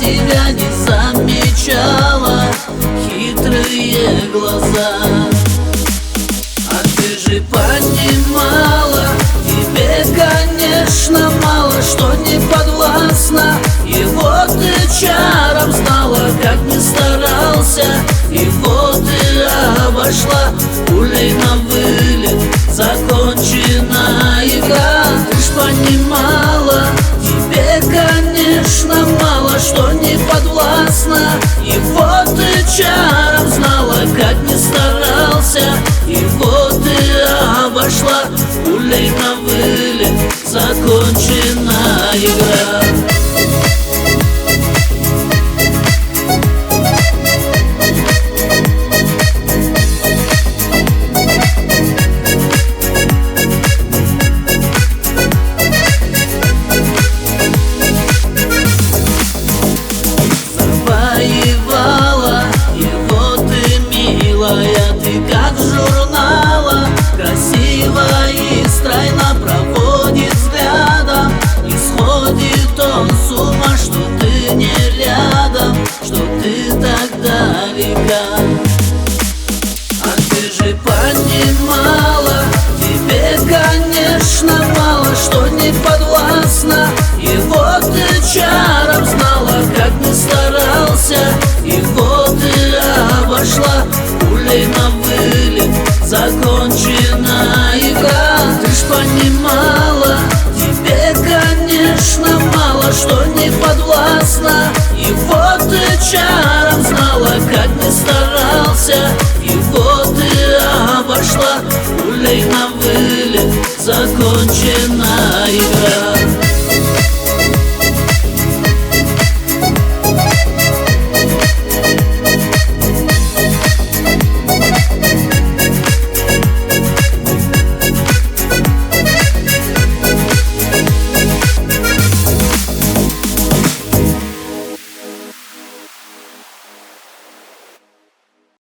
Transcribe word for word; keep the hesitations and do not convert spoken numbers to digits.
тебя не замечала хитрые глаза. А ты же понимала, тебе, конечно, мало что не подвластно. И вот ты чаром знала, как не старался, и вот ты обошла. Пулей на вылет закончена игра. Ты ж понимала, тебе, конечно, мало что не подвластно. И вот ты чаром знала, как не старался, и вот ты обошла. Пулей на вылет закончена игра. Завоевала, и вот ты, милая, ты как в журналах, красиво и стройно проводит взглядом. И сходит он с ума, что ты не рядом, что ты так далека. А ты же понимала, тебе, конечно, мало что не подвластно. И вот ты чаром знала, как не старался, и вот ты обошла. Пулей на вылет закончена игра. Ты ж понимала, тебе, конечно, мало что не подвластно. И вот ты чаром знала, как не старался, и вот ты обошла. Пулей на вылет закончена игра.